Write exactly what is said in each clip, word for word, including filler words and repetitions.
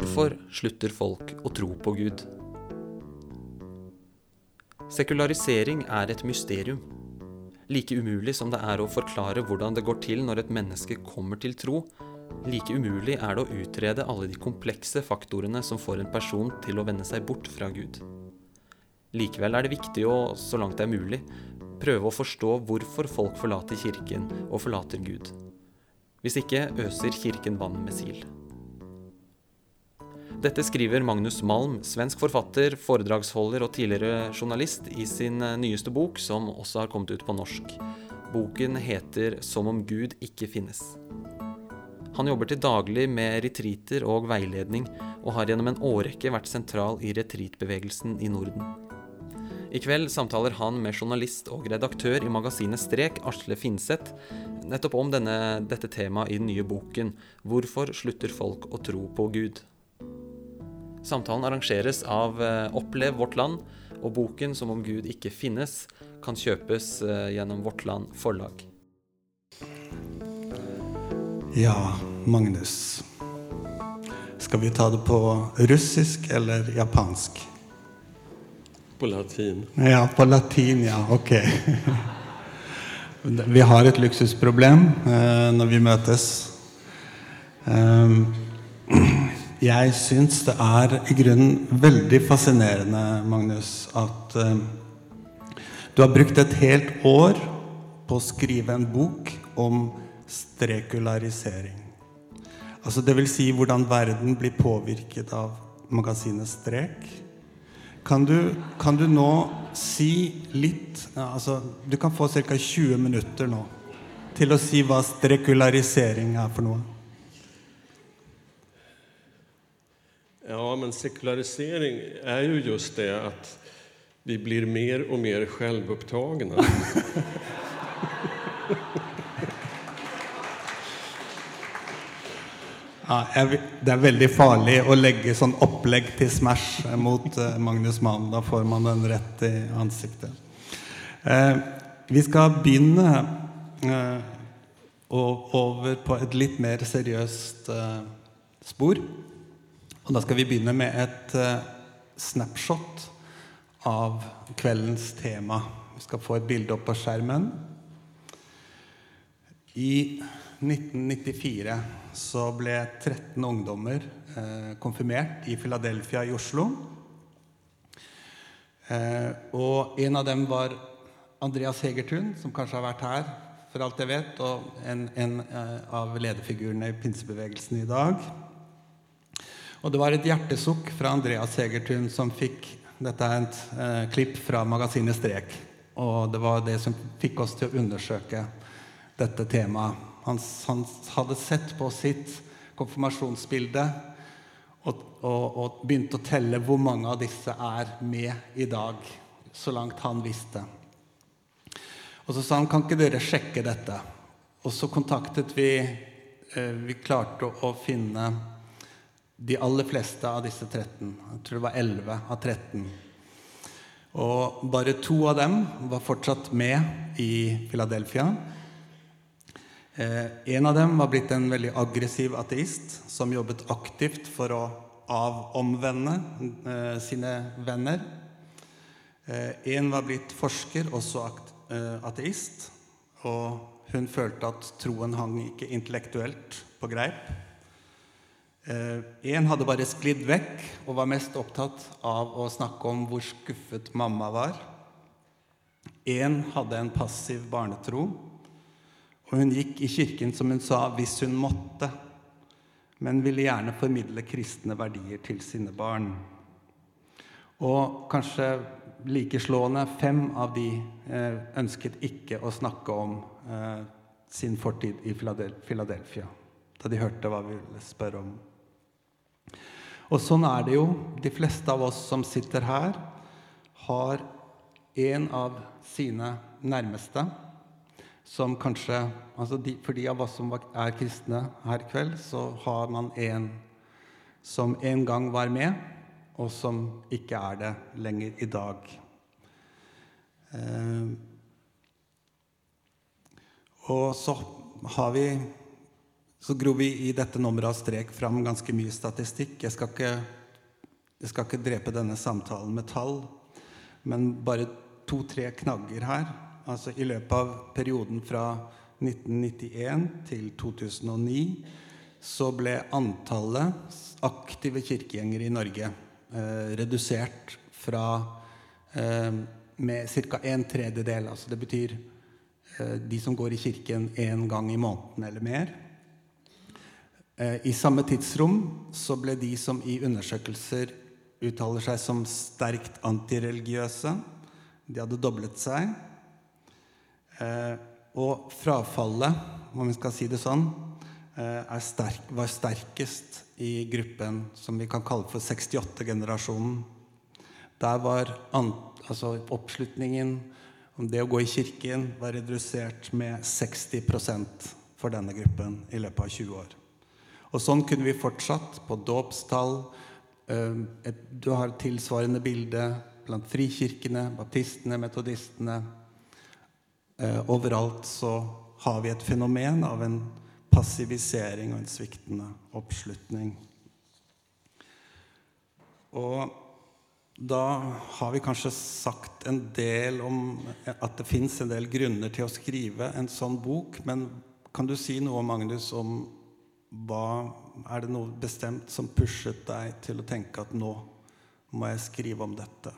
Hvorfor slutter folk å tro på Gud? Sekularisering er et mysterium. Like umulig som det er å forklare hvordan det går til når et menneske kommer til tro, like umulig er det å utrede alle de komplekse faktorene som får en person til å vende seg bort fra Gud. Likevel er det viktig å, så langt det er mulig, prøve å forstå hvorfor folk forlater kirken og forlater Gud. Hvis ikke øser kirken vann med sil. Dette skriver Magnus Malm, svensk forfatter, foredragsholder og tidligere journalist, i sin nyeste bok, som også har kommet ut på norsk. Boken heter Som om Gud ikke finnes. Han jobber til daglig med retreater og veiledning, og har gjennom en årrekke vært sentral i retreatbevegelsen i Norden. I kveld samtaler han med journalist og redaktør i magasinet Strek, Asle Finseth, nettopp om denne, dette temaet i den nye boken, Hvorfor slutter folk å tro på Gud? Samtalen arrangeres av Opplev Vårt Land, og boken Som om Gud ikke finnes kan kjøpes gjennom Vårt Land forlag. Ja, Magnus. Skal vi ta det på russisk eller japansk? På latin. Ja, på latin, ja, ok. Vi har et luksusproblem eh, når vi møtes. Um, Jeg synes det er i grunnen veldig fascinerende, Magnus, at uh, du har brukt et helt år på å skrive en bok om strekularisering. Altså det vil si hvordan verden blir påvirket av magasinet Strek. Kan du, kan du nå si litt, altså du kan få cirka tjue minutter nå, til å si hva strekularisering er for noe? Ja, men sekularisering är ju just det att vi blir mer och mer självupptagna. Ja, jeg, det er veldig farlig å legge sånn opplegg til smash mot uh, Magnus Malm. Da får man den rett i ansiktet. Eh, vi skal begynne uh, over på et litt mer seriøst uh, spor. Og da skal vi begynne med et uh, snapshot av kveldens tema. Vi skal få et bilde opp på skjermen. I nitten nittifire så ble tretten ungdommer eh, konfirmert i Philadelphia i Oslo. Eh, og en av dem var Andreas Hegertun, som kanskje har vært her, for alt jeg vet, og en, en eh, av lederfigurene i pinsebevegelsen i dag. Og det var et hjertesukk fra Andreas Hegertun som fikk, dette er et eh, klipp fra magasinet Strek, og det var det som fikk oss til å undersøke dette temaet. Han, han hadde sett på sitt konfirmasjonsbilde og, og, og begynte å telle hvor mange av disse er med i dag, så langt han visste. Og så sa han, kan ikke dere sjekke dette? Og så kontaktet vi, eh, vi klarte å, å finne de aller fleste av disse tretten. Jeg tror det var elleve av tretten. Og bare to av dem var fortsatt med i Philadelphia. Eh, en av dem var blitt en veldig aggressiv ateist som jobbet aktivt for å avomvende eh, sine venner. Eh, en var blitt forsker, også eh, ateist, og hun følte at troen hang ikke intellektuelt på greip. Eh, en hadde bare sklidd vekk og var mest opptatt av å snakke om hvor skuffet mamma var. En hadde en passiv barnetro, og hun gikk i kirken, som hun sa, hvis hun måtte, men ville gjerne formidle kristne verdier til sine barn. Og kanskje like slående, fem av de eh, ønsket ikke å snakke om eh, sin fortid i Philadelphia, da de hørte hva vi ville spørre om. Og sånn er det jo. De fleste av oss som sitter her har en av sine nærmeste som kanskje, altså de, for de av oss som er kristne her i kveld, så har man en som en gang var med, og som ikke er det lenger i dag. Eh, og så har vi så grov vi i dette nummeret av strek fram ganske mye statistikk. Jeg skal ikke, jeg skal ikke drepe denne samtalen med tall, men bare to-tre knagger her. Altså i løpet av perioden fra nitten nittien til to tusen og ni så ble antallet aktive kirkegjengere i Norge eh, redusert fra eh, med cirka en tredjedel. Altså det betyr eh, de som går i kirken en gang i måneden eller mer. I samme tidsrom så ble de som i undersøkelser uttaler seg som sterkt antireligiøse, de hadde doblet seg. Og frafallet, om vi skal si det sånn, er sterk, var sterkest i gruppen som vi kan kalle for sekstiåtte-generasjonen. Der var altså oppslutningen om det å gå i kirken var redusert med seksti prosent for denne gruppen i løpet av tjue år. Og sånn kunne vi fortsatt på dåpstall. Du har tilsvarende bilde blant frikirkene, baptistene, metodistene. Overalt så har vi et fenomen av en passivisering og en sviktende oppslutning. Og da har vi kanskje sagt en del om at det finnes en del grunner til å skrive en sånn bok, men kan du si noe, Magnus, om hva er det noe bestemt som pushet deg til å tenke at nå må jeg skrive om dette?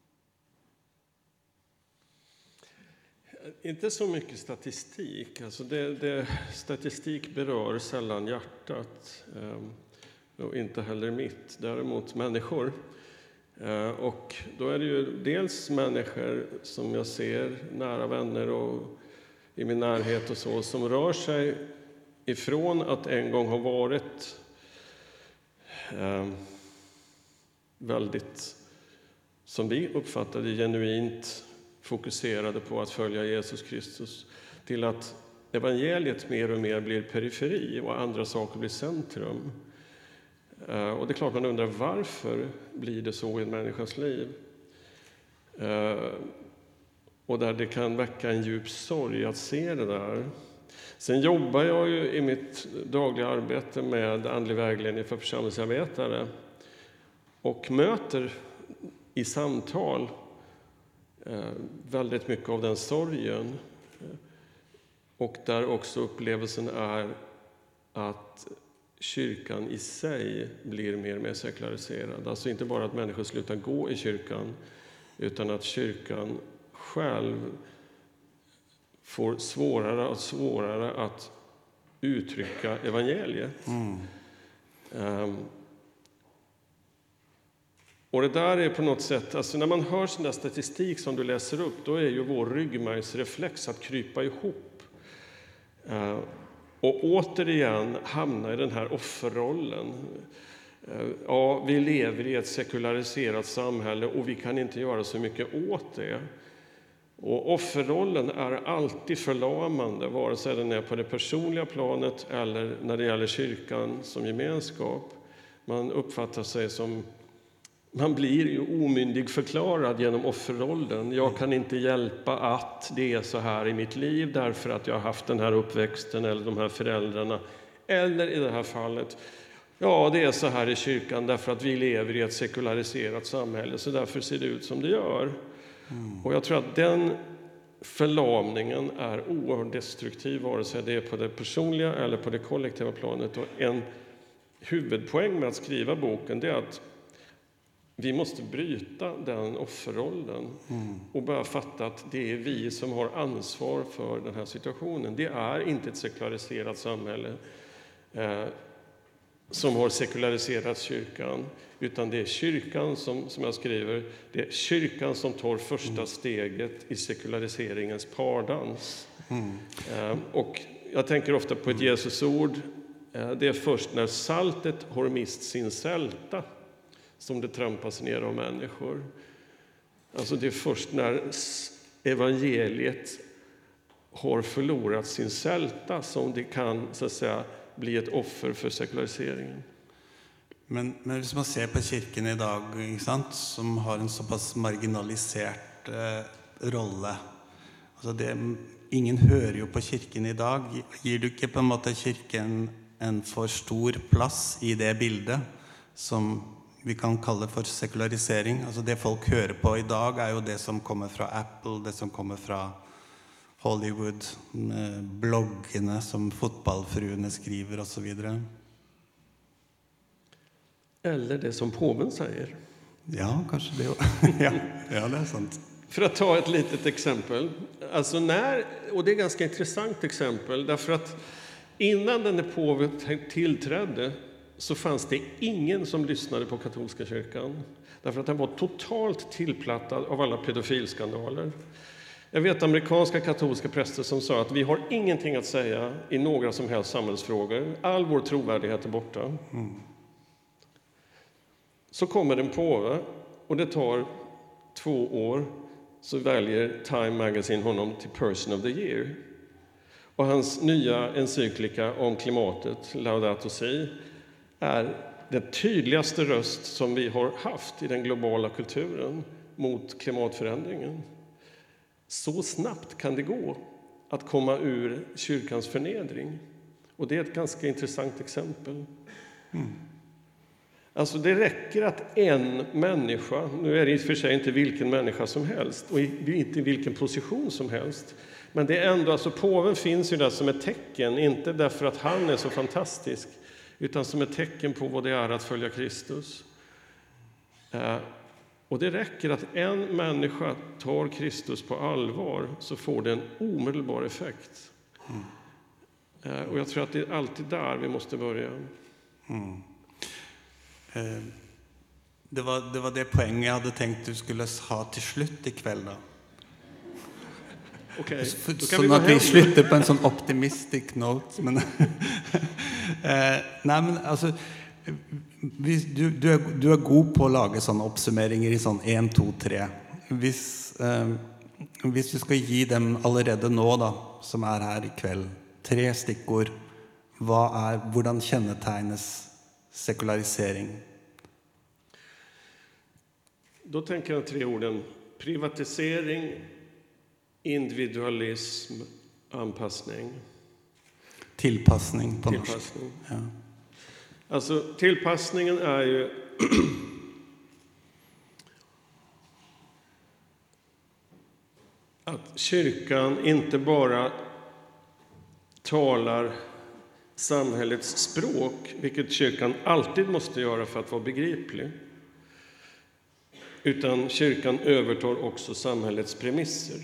Inte så mycket statistik. Alltså det, det, statistik berör sällan hjärtat eh, och inte heller mitt. Däremot människor. Eh, och då är det ju dels människor som jag ser, nära vänner och i min närhet och så, som rör sig ifrån att en gång ha varit eh, väldigt, som vi uppfattade, genuint fokuserade på att följa Jesus Kristus, till att evangeliet mer och mer blir periferi och andra saker blir centrum. Eh, och det är klart man undrar, varför blir det så i en människas liv? Eh, och där det kan väcka en djup sorg att se det där. Sen jobbar jag ju i mitt dagliga arbete med andlig vägledning för församlingsarbetare och möter i samtal eh, väldigt mycket av den sorgen. Och där också upplevelsen är att kyrkan i sig blir mer och mer sekulariserad. Alltså inte bara att människor slutar gå i kyrkan, utan att kyrkan själv får svårare och svårare att uttrycka evangeliet. Mm. Um, och det där är på något sätt, alltså när man hör sån där statistik som du läser upp, då är ju vår ryggmärgsreflex att krypa ihop. Uh, och återigen hamna i den här offerrollen. Uh, ja, vi lever i ett sekulariserat samhälle och vi kan inte göra så mycket åt det. Och offerrollen är alltid förlamande, vare sig den är på det personliga planet eller när det gäller kyrkan som gemenskap. Man uppfattar sig som, man blir ju omyndig förklarad genom offerrollen. Jag kan inte hjälpa att det är så här i mitt liv därför att jag har haft den här uppväxten eller de här föräldrarna. Eller i det här fallet, ja, det är så här i kyrkan därför att vi lever i ett sekulariserat samhälle, så därför ser det ut som det gör. Mm. Och jag tror att den förlamningen är oerhört destruktiv, vare sig det är på det personliga eller på det kollektiva planet. Och en huvudpoäng med att skriva boken, det är att vi måste bryta den offerrollen mm. och börja fatta att det är vi som har ansvar för den här situationen. Det är inte ett sekulariserat samhälle eh, som har sekulariserat kyrkan, utan det är kyrkan som, som jag skriver, det är kyrkan som tar första mm. steget i sekulariseringens pardans. Mm. Eh, och jag tänker ofta på ett Jesusord, eh, det är först när saltet har mist sin sälta som det trampas ner av människor. Alltså det är först när evangeliet har förlorat sin sälta som det kan, så att säga, bli ett offer för sekulariseringen. Men, men hvis man ser på kirken i dag, ikke sant, som har en såpass marginalisert eh, rolle, altså det, ingen hører jo på kirken i dag. Gir du ikke på en måte kirken en för stor plats i det bildet som vi kan kalla för sekularisering. Alltså det folk hör på idag är ju det som kommer från Apple, det som kommer från Hollywood, bloggarna som fotbollsfruarna skriver och så vidare. Eller det som påven säger. Ja, kanske det. ja, ja, det är sant. För att ta ett litet exempel. Alltså när, och det är ett ganska intressant exempel, därför att innan den påven tillträdde så fanns det ingen som lyssnade på katolska kyrkan. Därför att den var totalt tillplattad av alla pedofilskandaler. Jag vet amerikanska katolska präster som sa att vi har ingenting att säga i några som helst samhällsfrågor. All vår trovärdighet är borta. Mm. Så kommer en påve och det tar två år så väljer Time Magazine honom till Person of the Year. Och hans nya encyklika om klimatet, Laudato Si, är den tydligaste röst som vi har haft i den globala kulturen mot klimatförändringen. Så snabbt kan det gå att komma ur kyrkans förnedring. Och det är ett ganska intressant exempel. Mm. Alltså det räcker att en människa, nu är det i och för sig inte vilken människa som helst och inte i vilken position som helst, men det är ändå, alltså påven finns ju där som ett tecken, inte därför att han är så fantastisk, utan som ett tecken på vad det är att följa Kristus. Och det räcker att en människa tar Kristus på allvar så får det en omedelbar effekt. Mm. Och jag tror att det är alltid där vi måste börja. Mm. Det var, det var det poängen jag hade tänkt du skulle ha till slut ikväll då. Okay. Så vi att vi slutar på en sån optimistic note. Men, eh, nej, men alltså, vi, du, du, är, du är god på att laga sådana uppsummeringar i sån en, två, tre. Hvis, eh, hvis vi ska ge dem allerede nå då, som är här ikväll, tre stickord. Vad är, hvordan kännetegnes sekularisering? Då tänker jag tre orden: privatisering, individualism, anpassning. Tillpassning på tillpassning. Norsk. Ja. Alltså tillpassningen är ju att kyrkan inte bara talar samhällets språk, vilket kyrkan alltid måste göra för att vara begriplig, utan kyrkan övertar också samhällets premisser.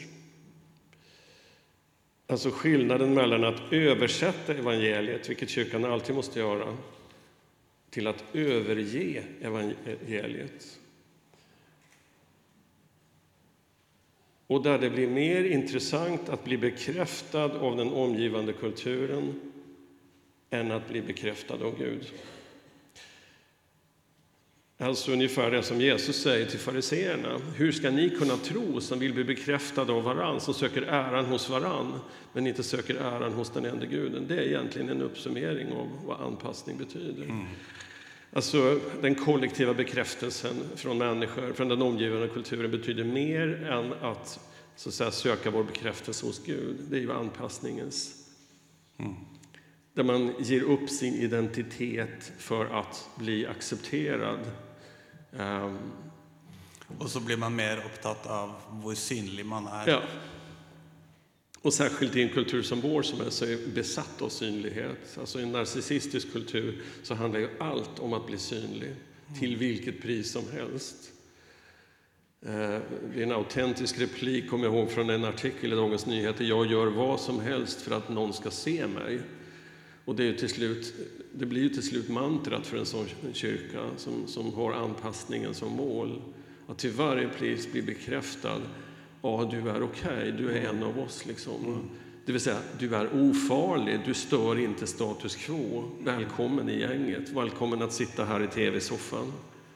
Alltså skillnaden mellan att översätta evangeliet, vilket kyrkan alltid måste göra, till att överge evangeliet. Och där det blir mer intressant att bli bekräftad av den omgivande kulturen än att bli bekräftad av Gud. Alltså ungefär det som Jesus säger till fariseerna. Hur ska ni kunna tro som vill bli bekräftade av varann, som söker äran hos varann, men inte söker äran hos den enda guden? Det är egentligen en uppsummering av vad anpassning betyder. Mm. Alltså den kollektiva bekräftelsen från människor, från den omgivande kulturen, betyder mer än att, så att säga, söka vår bekräftelse hos Gud. Det är ju anpassningens. Mm. Där man ger upp sin identitet för att bli accepterad. Um, och så blir man mer upptatt av hur synlig man är. Ja. Och särskilt i en kultur som vår som är så besatt av synlighet. Alltså i en narcissistisk kultur så handlar ju allt om att bli synlig. Mm. Till vilket pris som helst. Uh, det är en autentisk replik, kommer jag ihåg, från en artikel i Dagens Nyheter. Jag gör vad som helst för att någon ska se mig. Och det, är ju till slut, det blir ju till slut mantrat för en sån kyrka som, som har anpassningen som mål. Att till varje pris bli bekräftad. Ja, du är okej, du är en av oss. Liksom. Mm. Det vill säga, du är ofarlig, du stör inte status quo. Välkommen i gänget, välkommen att sitta här i tv-soffan.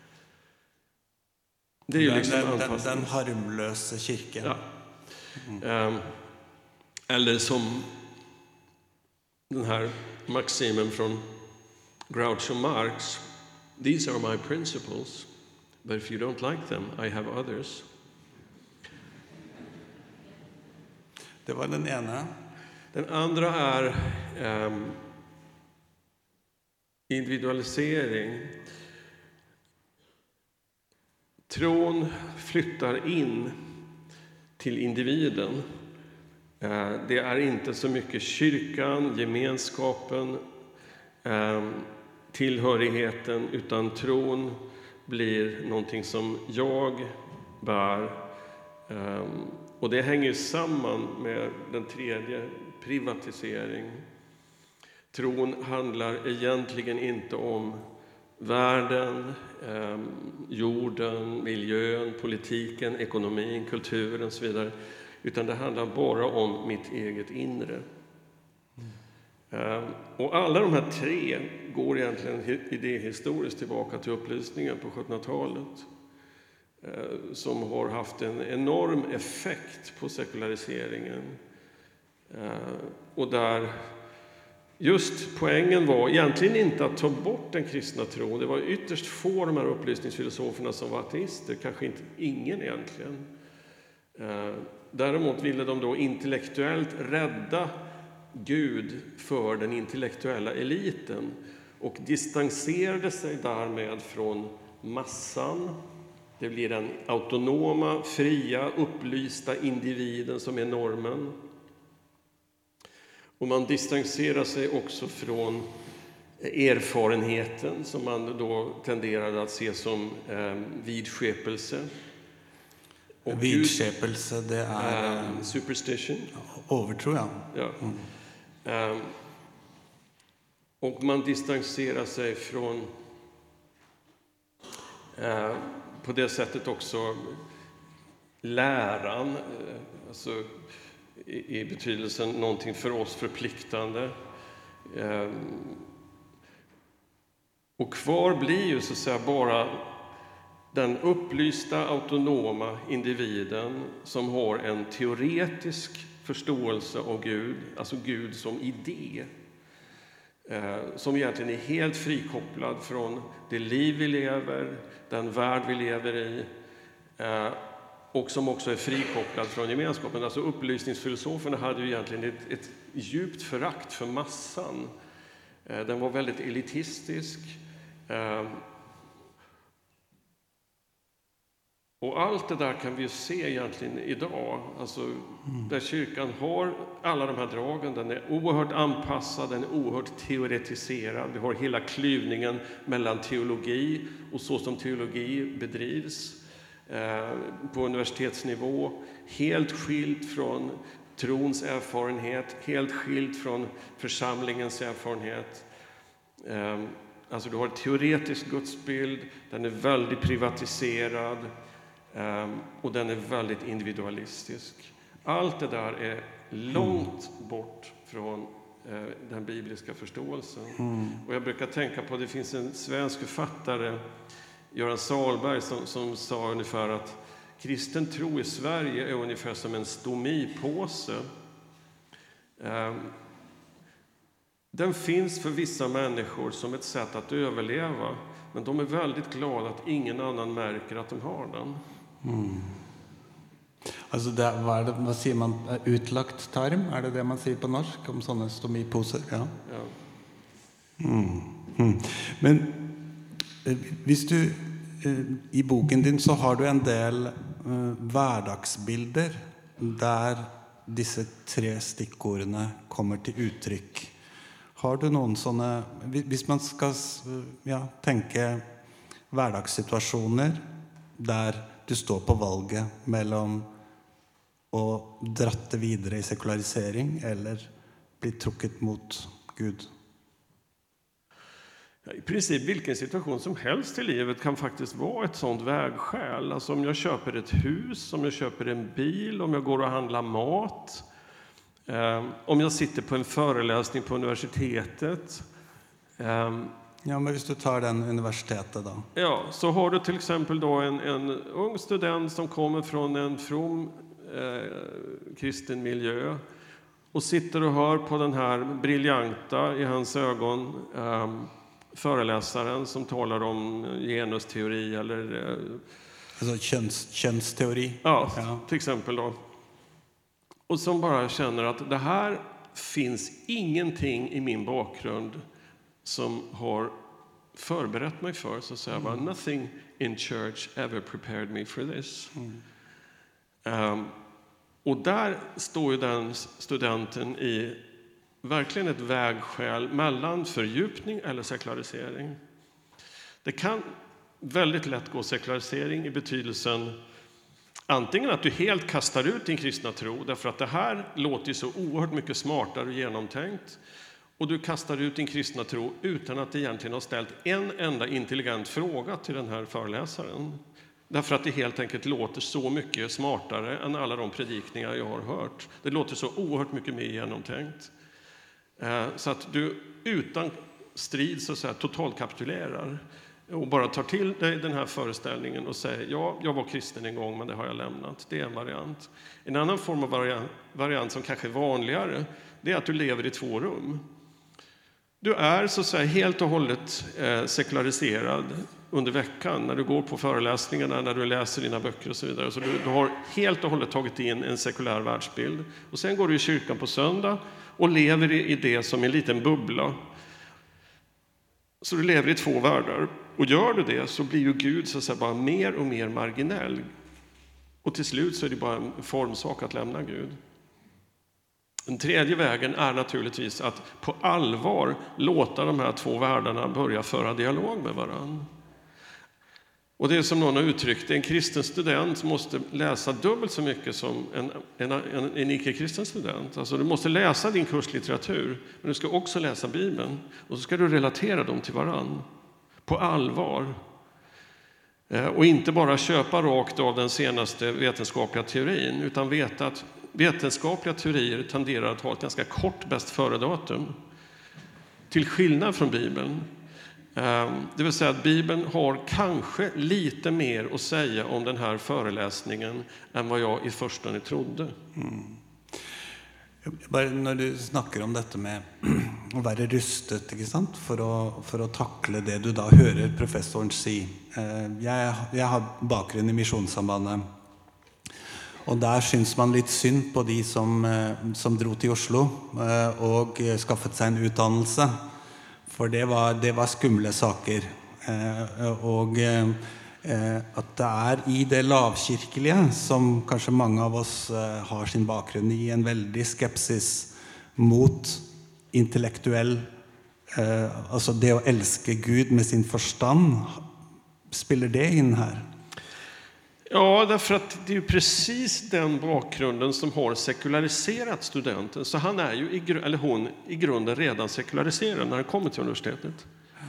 Det är ju liksom den, anpassning. Den, den harmlösa kyrkan. Ja. Mm. Um, eller som den här maximen från Groucho Marx. These are my principles, but if you don't like them, I have others. Det var den ena. Den andra är um, individualisering. Tron flyttar in till individen. Det är inte så mycket kyrkan, gemenskapen, tillhörigheten, utan tron blir någonting som jag bär. Och det hänger samman med den tredje, privatisering. Tron handlar egentligen inte om världen, jorden, miljön, politiken, ekonomin, kulturen och så vidare. Utan det handlar bara om mitt eget inre. Mm. Och alla de här tre går egentligen idéhistoriskt tillbaka till upplysningen på sjuttonhundratalet. Som har haft en enorm effekt på sekulariseringen. Och där just poängen var egentligen inte att ta bort den kristna tron. Det var ytterst få de här upplysningsfilosoferna som var ateister, kanske inte ingen egentligen. Däremot ville de då intellektuellt rädda Gud för den intellektuella eliten och distanserade sig därmed från massan. Det blir den autonoma, fria, upplysta individen som är normen. Och man distanserar sig också från erfarenheten som man då tenderade att se som eh, vidskepelse. Och vidskepelse, det är... Uh, superstition. Övertro, ja. ja. Mm. Um, och man distanserar sig från... Uh, på det sättet också läran. Uh, alltså, i, i betydelsen någonting för oss förpliktande. Um, och kvar blir ju så att säga bara... den upplysta, autonoma individen som har en teoretisk förståelse av Gud, alltså Gud som idé, eh, som egentligen är helt frikopplad från det liv vi lever, den värld vi lever i, eh, och som också är frikopplad från gemenskapen. Alltså upplysningsfilosoferna hade ju egentligen ett, ett djupt förakt för massan. Eh, den var väldigt elitistisk. Eh, Och allt det där kan vi ju se egentligen idag. Alltså, mm. där kyrkan har alla de här dragen. Den är oerhört anpassad, den är oerhört teoretiserad. Vi har hela klyvningen mellan teologi och så som teologi bedrivs eh, på universitetsnivå. Helt skilt från trons erfarenhet, helt skilt från församlingens erfarenhet. Eh, alltså du har en teoretisk gudsbild, den är väldigt privatiserad. Um, och den är väldigt individualistisk. Allt det där är långt bort från uh, den bibliska förståelsen. Mm. Och jag brukar tänka på, det finns en svensk författare, Göran Sahlberg, som, som sa ungefär att kristen tro i Sverige är ungefär som en stomipåse. Um, den finns för vissa människor som ett sätt att överleva, men de är väldigt glada att ingen annan märker att de har den. Mm. Alltså det, vad, är det, vad säger man? Utlagt tarm? Är det det man säger på norsk om sådana stomiposer? Ja. Ja. Mm. Mm. Men eh, visst du, eh, i boken din så har du en del eh, vardagsbilder där dessa tre stickordene kommer till uttryck. Har du någon sådana, hvis man ska ja, tänka hverdagssituationer där du står på valget mellan att dratte vidare i sekularisering eller bli trukket mot Gud? I princip vilken situation som helst i livet kan faktiskt vara ett sådant vägskäl. Alltså om jag köper ett hus, om jag köper en bil, om jag går och handlar mat, eh, om jag sitter på en föreläsning på universitetet. Eh, ja, men hvis du tar den universitetet då? Ja, så har du till exempel då en, en ung student som kommer från en from eh, kristen miljö och sitter och hör på den här briljanta, i hans ögon, eh, föreläsaren som talar om genusteori eller... Alltså köns, könsteori? Ja, ja, till exempel då. Och som bara känner att det här finns ingenting i min bakgrund som har förberett mig för, så säger jag bara, nothing in church ever prepared me for this. Mm. Um, och där står ju den studenten i verkligen ett vägskäl mellan fördjupning eller sekularisering. Det kan väldigt lätt gå sekularisering i betydelsen antingen att du helt kastar ut din kristna tro, därför att det här låter ju så oerhört mycket smartare och genomtänkt, och du kastar ut din kristna tro utan att egentligen ha ställt en enda intelligent fråga till den här föreläsaren. Därför att det helt enkelt låter så mycket smartare än alla de predikningar jag har hört. Det låter så oerhört mycket mer genomtänkt. Så att du utan strid så att säga totalt kapitulerar och bara tar till dig den här föreställningen och säger, ja, jag var kristen en gång men det har jag lämnat. Det är en variant. En annan form av variant, variant som kanske är vanligare, det är att du lever i två rum. Du är så att säga helt och hållet eh, sekulariserad under veckan när du går på föreläsningarna, när du läser dina böcker och så vidare. Så du, du har helt och hållet tagit in en sekulär världsbild. Och sen går du i kyrkan på söndag och lever i, i det som en liten bubbla. Så du lever i två världar. Och gör du det så blir ju Gud så att säga bara mer och mer marginell. Och till slut så är det bara en formsak att lämna Gud. Den tredje vägen är naturligtvis att på allvar låta de här två världarna börja föra dialog med varann. Och det är som någon har uttryckt, en kristen student måste läsa dubbelt så mycket som en, en, en, en icke-kristen student. Alltså du måste läsa din kurslitteratur, men du ska också läsa Bibeln. Och så ska du relatera dem till varann. På allvar. Och inte bara köpa rakt av den senaste vetenskapliga teorin, utan veta att vetenskapliga teorier tenderar att ha ett ganska kort bäst före-datum. Till skillnad från Bibeln. Det vill säga att Bibeln har kanske lite mer att säga om den här föreläsningen än vad jag i förstone trodde. Mm. Bare när du snackar om detta med att vara rustet, ikke sant? För att för att tackla det du då hör professorn si. Jag jag har bakgrund i Missionssambandet. Och där syns man lite synd på de som som drog till Oslo och skaffat sig en utdannelse. För det var det var skumle saker. Och att det är i det lavkirkeliga som kanske många av oss har sin bakgrund i, en väldig skepsis mot intellektuell, alltså det att älska Gud med sin förstand. Spelar det in här? Ja, därför att det är ju precis den bakgrunden som har sekulariserat studenten. Så han är ju, i, eller hon, i grunden redan sekulariserad när han kommer till universitetet.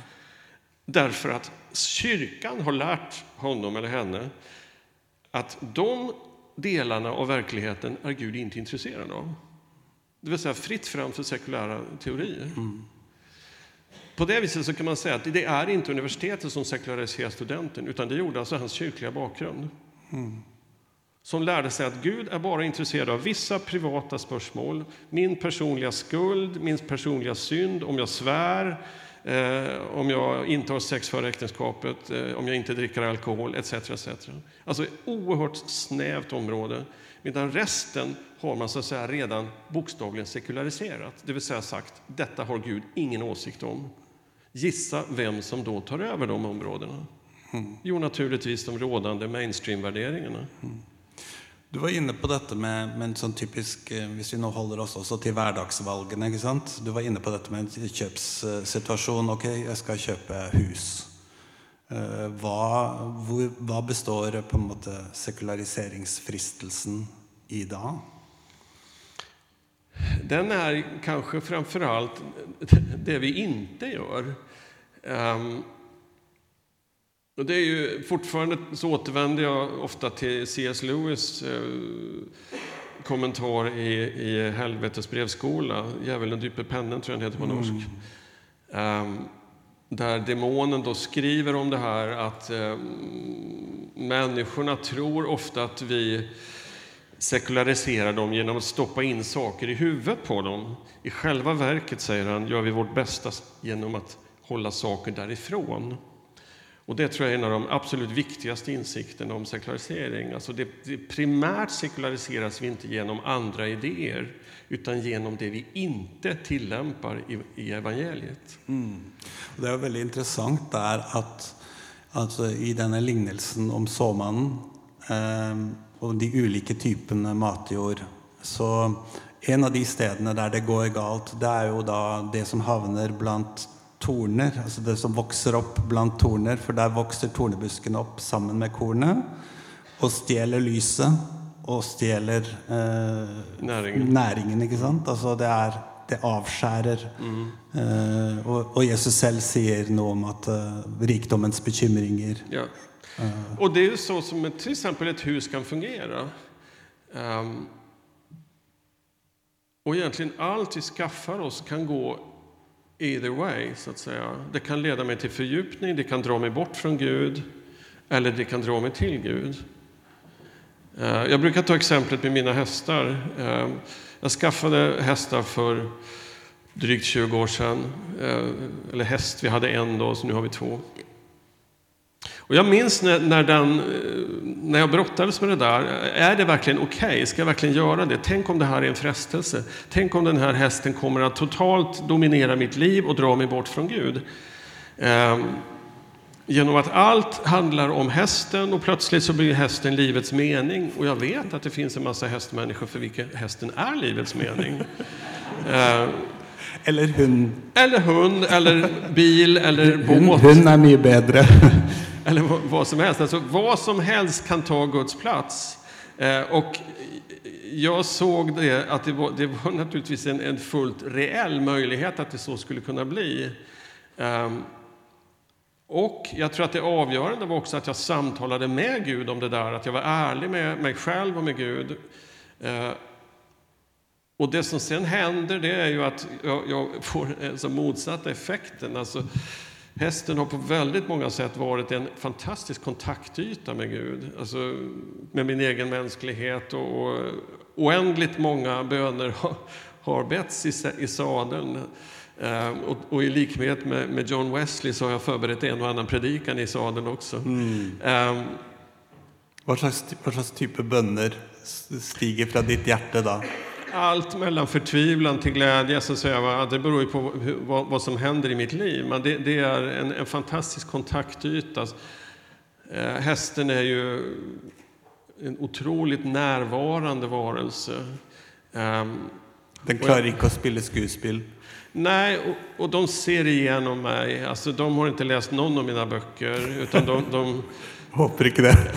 Därför att kyrkan har lärt honom eller henne att de delarna av verkligheten är Gud inte intresserad av. Det vill säga fritt fram för sekulära teorier. Mm. På det viset så kan man säga att det är inte universitetet som sekulariserar studenten, utan det gjorde alltså hans kyrkliga bakgrund. Mm. Som lärde sig att Gud är bara intresserad av vissa privata spörsmål. Min personliga skuld, min personliga synd, om jag svär, eh, om jag inte har sex före äktenskapet, eh, om jag inte dricker alkohol, et cetera et cetera. Alltså ett oerhört snävt område. Medan resten har man så att säga redan bokstavligen sekulariserat. Det vill säga sagt, detta har Gud ingen åsikt om. Gissa vem som då tar över de områdena. Mm. Jo, naturligtvis de rådande mainstream-värderingarna. Mm. Du var inne på detta med, med en sån typisk, hvis vi nu håller oss också till vardagsvalgen, ikke sant? Du var inne på detta med en köpssituation. Okej, okay, jag ska köpa hus. Uh, vad, vad består på en måte sekulariseringsfristelsen i dag? Den är kanske framförallt det vi inte gör. Um, och det är ju fortfarande så återvänder jag ofta till C S Lewis eh, kommentar i, i Helvetes brevskola. Djävulen dyper pennan, tror jag den heter på norsk. Mm. Um, där demonen då skriver om det här att eh, människorna tror ofta att vi sekulariserar dem genom att stoppa in saker i huvudet på dem. I själva verket, säger han, gör vi vårt bästa genom att hålla saker därifrån. Och det tror jag är en av de absolut viktigaste insikterna om sekularisering. Alltså det, det primärt sekulariseras vi inte genom andra idéer, utan genom det vi inte tillämpar i, i evangeliet. Mm. Och det är väldigt intressant där att alltså, i denna lignelsen om såmannen eh, och de olika typerna matjord, så en av de städerna där det går galt, det är ju då det som havner bland torner, alltså det som växer upp bland torner, för där växer tornebusken upp samman med kornet och stjäler lyset och stjäler eh, näringen. näringen, inte sant? Alltså det är det avskärer. Mm. Eh, och, och Jesus själv säger något om att eh, rikdomens bekymringar. Ja. Uh. Och det är ju så som till exempel ett hus kan fungera. Um, och egentligen allt vi skaffar oss kan gå either way, så att säga. Det kan leda mig till fördjupning, det kan dra mig bort från Gud, eller det kan dra mig till Gud. Uh, jag brukar ta exemplet med mina hästar. Uh, jag skaffade hästar för drygt tjugo år sedan. Uh, eller häst, vi hade en då, så nu har vi två. Och jag minns när, när, den, när jag brottades med det där, är det verkligen okej? Okay? Ska jag verkligen göra det? Tänk om det här är en frestelse. Tänk om den här hästen kommer att totalt dominera mitt liv och dra mig bort från Gud. Eh, genom att allt handlar om hästen och plötsligt så blir hästen livets mening. Och jag vet att det finns en massa hästmänniskor för vilka hästen är livets mening. Eh, Eller hund. Eller hund, eller bil, eller båt. Hund är mycket bättre. Eller vad som helst. Alltså, vad som helst kan ta Guds plats. Eh, och jag såg det, att det var, det var naturligtvis en, en fullt reell möjlighet att det så skulle kunna bli. Eh, och jag tror att det avgörande var också att jag samtalade med Gud om det där. Att jag var ärlig med mig själv och med Gud. Eh, och det som sen händer, det är ju att jag, jag får en så motsatta effekten. Alltså, hästen har på väldigt många sätt varit en fantastisk kontaktyta med Gud. Alltså med min egen mänsklighet, och, och oändligt många böner har, har betts i, i sadeln. Eh, och, och i likhet med, med John Wesley så har jag förberett en och annan predikan i sadeln också. Mm. Eh, vad, slags, vad slags typ av böner stiger från ditt hjärta då? Allt mellan förtvivlan till glädje, så säger jag, det beror ju på hur, vad, vad som händer i mitt liv. Men det, det är en, en fantastisk kontaktyta. Eh, hästen är ju en otroligt närvarande varelse. Eh, Den klarar inte att spela skuespel. Nej, och, och de ser igenom mig. Alltså, de har inte läst någon av mina böcker, utan de... de Hoppas inte det.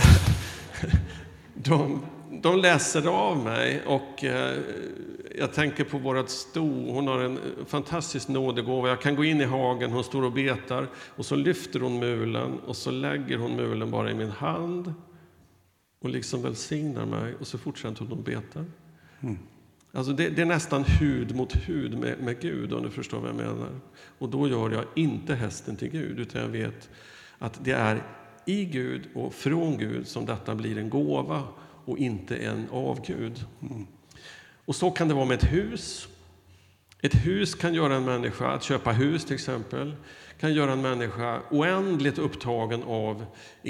de De läser av mig, och eh, jag tänker på vårat sto. Hon har en fantastisk nådegåva. Jag kan gå in i hagen, hon står och betar, och så lyfter hon mulen och så lägger hon mulen bara i min hand och liksom välsignar mig, och så fortsätter hon att beta. Mm. Alltså det, det är nästan hud mot hud med, med Gud, om du förstår vad jag menar. Och då gör jag inte hästen till Gud, utan jag vet att det är i Gud och från Gud som detta blir en gåva och inte en avgud. Mm. Och så kan det vara med ett hus. Ett hus kan göra en människa, att köpa hus till exempel, kan göra en människa oändligt upptagen av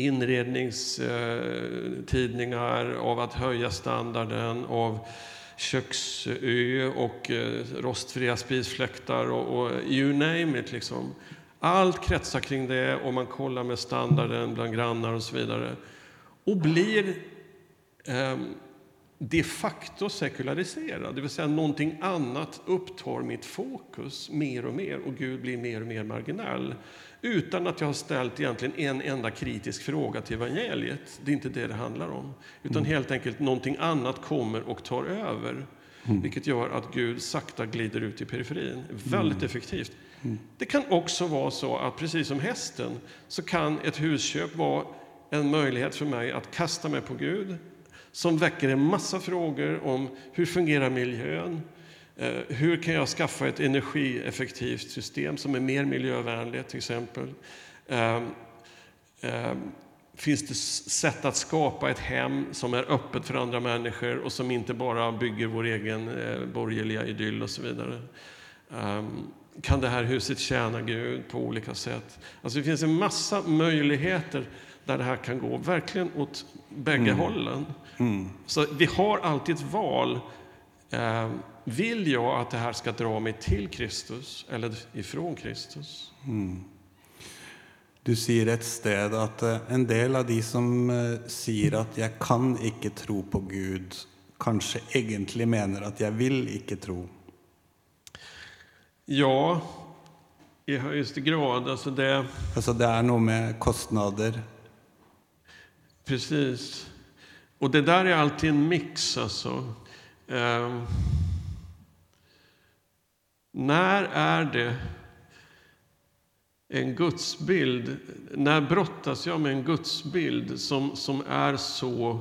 inredningstidningar, av att höja standarden, av köksö och rostfria spisfläktar och, och you name it liksom. Allt kretsar kring det, och man kollar med standarden bland grannar och så vidare. Och blir de facto sekulariserad, det vill säga någonting annat upptar mitt fokus mer och mer, och Gud blir mer och mer marginell, utan att jag har ställt egentligen en enda kritisk fråga till evangeliet. Det är inte det det handlar om, utan mm. helt enkelt någonting annat kommer och tar över, mm. vilket gör att Gud sakta glider ut i periferin. Väldigt mm. effektivt. Mm. Det kan också vara så att precis som hästen så kan ett husköp vara en möjlighet för mig att kasta mig på Gud, som väcker en massa frågor om hur fungerar miljön, eh, hur kan jag skaffa ett energieffektivt system som är mer miljövänligt till exempel. Eh, eh, finns det sätt att skapa ett hem som är öppet för andra människor och som inte bara bygger vår egen eh, borgerliga idyll och så vidare. Eh, kan det här huset tjäna Gud på olika sätt? Alltså det finns en massa möjligheter där det här kan gå verkligen åt bägge mm. hållen. Mm. Så vi har alltid ett val. Eh, vill jag att det här ska dra mig till Kristus eller ifrån Kristus? Mm. Du säger ett sted att en del av de som säger att jag kan inte tro på Gud kanske egentligen menar att jag vill inte tro. Ja, i högsta grad. Alltså det, alltså det är nog med kostnader. Precis. Och det där är alltid en mix. Alltså. Eh, när är det en gudsbild? När brottas jag med en gudsbild som, som är så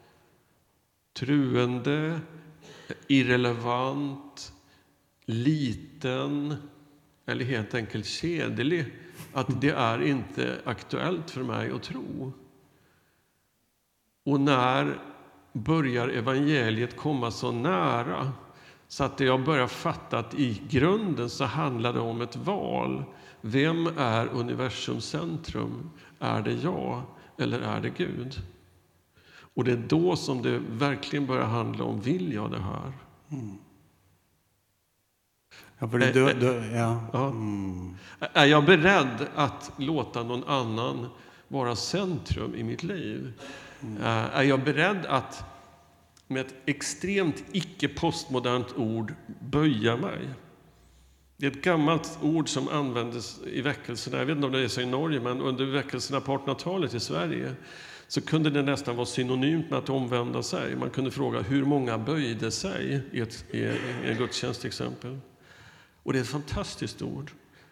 truende, irrelevant, liten eller helt enkelt kedelig, att det är inte aktuellt för mig att tro. Och när börjar evangeliet komma så nära så att jag börjar fatta att i grunden så handlar det om ett val. Vem är universums centrum? Är det jag eller är det Gud? Och det är då som det verkligen börjar handla om, vill jag det här? Mm. Ja, för det, du, du, ja. Ja. Mm. Är jag beredd att låta någon annan vara centrum i mitt liv? Mm. Är jag beredd att med ett extremt icke-postmodernt ord böja mig? Det är ett gammalt ord som användes i väckelserna. Jag vet inte om det är så i Norge, men under väckelserna på artonhundratalet i Sverige så kunde det nästan vara synonymt med att omvända sig. Man kunde fråga hur många böjde sig i, ett, i en gudstjänst till exempel. Och det är ett fantastiskt ord.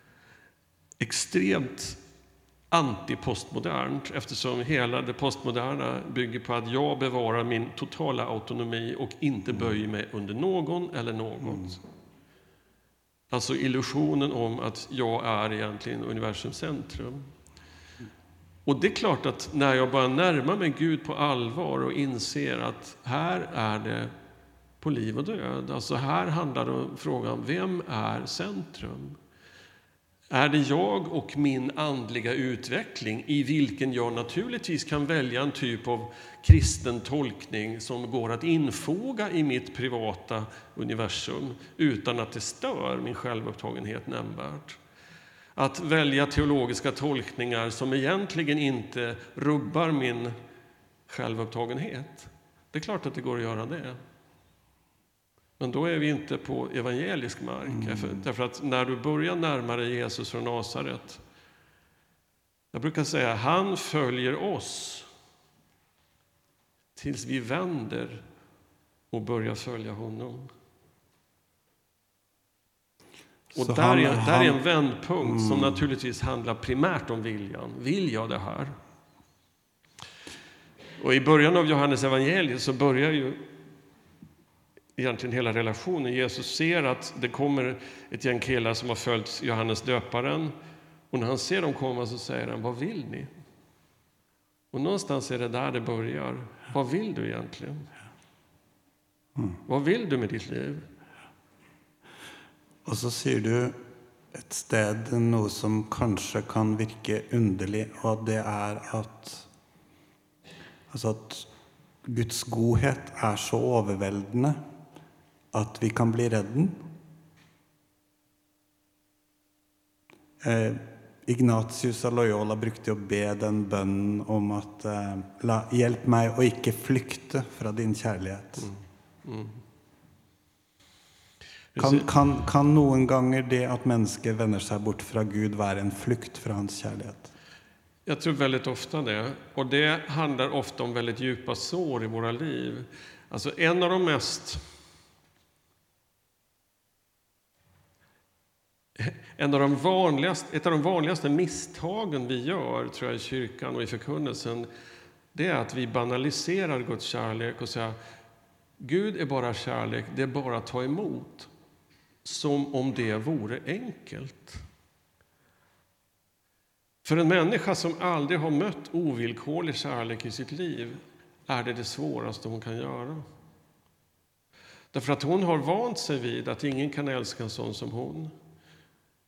Extremt antipostmodernt, eftersom hela det postmoderna bygger på att jag bevarar min totala autonomi och inte böjer mig under någon eller något. Mm. Alltså illusionen om att jag är egentligen universums centrum. Och det är klart att när jag bara närmar mig Gud på allvar och inser att här är det på liv och död. Alltså här handlar det om frågan, vem är centrum? Är det jag och min andliga utveckling i vilken jag naturligtvis kan välja en typ av kristen tolkning som går att infoga i mitt privata universum utan att det stör min självupptagenhet nämnvärt? Att välja teologiska tolkningar som egentligen inte rubbar min självupptagenhet. Det är klart att det går att göra det. Men då är vi inte på evangelisk mark. Mm. Därför att när du börjar närmare Jesus från Nasaret, jag brukar säga, han följer oss tills vi vänder och börjar följa honom. Och där, han, är, där är en vändpunkt mm. som naturligtvis handlar primärt om viljan. Vill jag det här? Och i början av Johannes evangeliet så börjar ju egentligen hela relationen. Jesus ser att det kommer ett gäng killar som har följt Johannes döparen. Och när han ser dem komma så säger han, vad vill ni? Och någonstans är det där det börjar. Vad vill du egentligen? Mm. Vad vill du med ditt liv? Och så ser du ett sted, något som kanske kan virka underligt, och det är att, alltså att Guds godhet är så överväldigande att vi kan bli rädda. Eh, Ignatius av Loyola brukade att be den bönnen om att eh, la, hjälp mig att inte flykta från din kärlek. Mm. Mm. Kan, kan, kan någon gånger det att människor vänder sig bort från Gud vara en flykt från hans kärlek? Jag tror väldigt ofta det. Och det handlar ofta om väldigt djupa sår i våra liv. Alltså en av de mest... En av de vanligaste, ett av de vanligaste misstagen vi gör, tror jag, i kyrkan och i förkunnelsen, det är att vi banaliserar Guds kärlek och säger Gud är bara kärlek, det är bara att ta emot. Som om det vore enkelt. För en människa som aldrig har mött ovillkorlig kärlek i sitt liv är det det svåraste hon kan göra. Därför att hon har vant sig vid att ingen kan älska en sån som hon.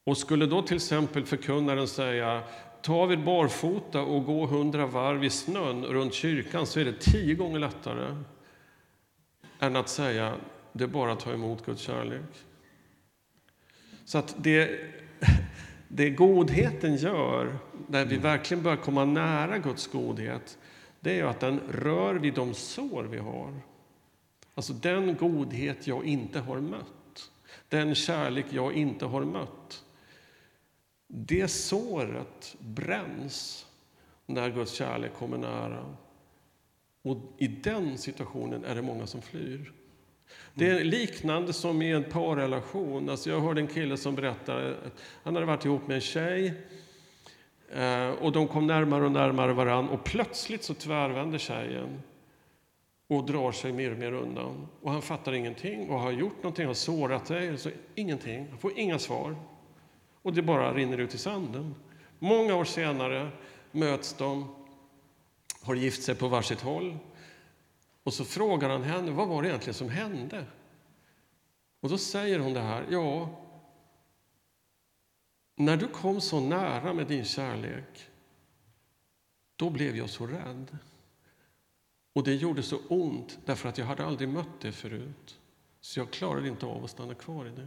Och skulle då till exempel förkunnaren säga, ta vid barfota och gå hundra varv i snön runt kyrkan, så är det tio gånger lättare än att säga, det är bara att ta emot Guds kärlek. Så att det, det godheten gör, när vi verkligen börjar komma nära Guds godhet, det är att den rör vid de sår vi har. Alltså den godhet jag inte har mött. Den kärlek jag inte har mött. Det såret bränns när Guds kärlek kommer nära. Och i den situationen är det många som flyr. Det är liknande som i en parrelation. Alltså jag hörde en kille som berättade att han hade varit ihop med en tjej. Och de kom närmare och närmare varann. Och plötsligt så tvärvänder tjejen. Och drar sig mer och mer undan. Och han fattar ingenting. Och har gjort någonting. Har sårat sig. Så ingenting. Han får inga svar. Och det bara rinner ut i sanden. Många år senare möts de. Har gift sig på varsitt håll. Och så frågar han henne, vad var det egentligen som hände? Och då säger hon det här, ja, när du kom så nära med din kärlek, då blev jag så rädd. Och det gjorde så ont, därför att jag hade aldrig mött det förut. Så jag klarade inte av att stanna kvar i det.